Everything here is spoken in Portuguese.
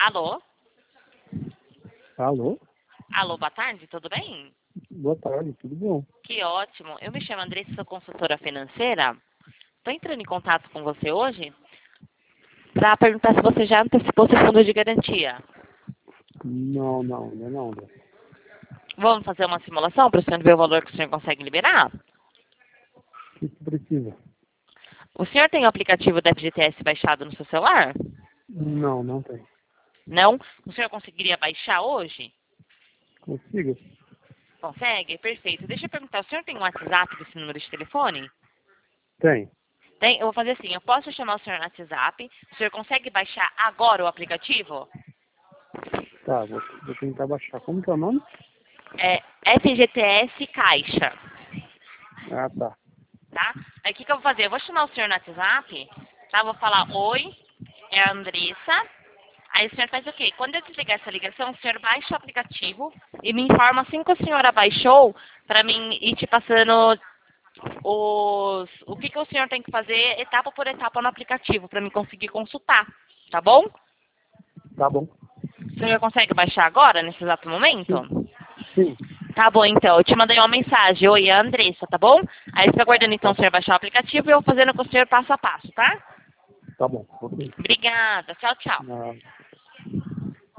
Alô? Alô? Alô, boa tarde, tudo bem? Boa tarde, tudo bom? Que ótimo. Eu me chamo Andressa, sou consultora financeira. Estou entrando em contato com você hoje para perguntar se você já antecipou seu fundo de garantia. Não, ainda não, André. Vamos fazer uma simulação para o senhor ver o valor que o senhor consegue liberar? O que você precisa? O senhor tem o aplicativo da FGTS baixado no seu celular? Não tem. Não? O senhor conseguiria baixar hoje? Consigo? Consegue? Perfeito. Deixa eu perguntar, o senhor tem um WhatsApp desse número de telefone? Tem. Tem? Eu vou fazer assim, eu posso chamar o senhor no WhatsApp, o senhor consegue baixar agora o aplicativo? Tá, vou tentar baixar. Como que é o nome? É FGTS Caixa, Ah, tá. tá? Aí o que eu vou fazer? Eu vou chamar o senhor no WhatsApp, tá? Vou falar, oi, é a Andressa. Aí o senhor faz o quê? Quando eu desligar essa ligação, o senhor baixa o aplicativo e me informa assim que a senhora baixou, para mim ir te passando o que o senhor tem que fazer etapa por etapa no aplicativo, para mim conseguir consultar, tá bom? Tá bom. O senhor consegue baixar agora, nesse exato momento? Sim, Tá bom, então. Eu te mandei uma mensagem. Oi, é a Andressa, tá bom? Aí fica aguardando, então, tá, o senhor baixar o aplicativo e eu vou fazendo com o senhor passo a passo, tá? tá bom. Ok. Obrigada. Tchau, tchau. Ah,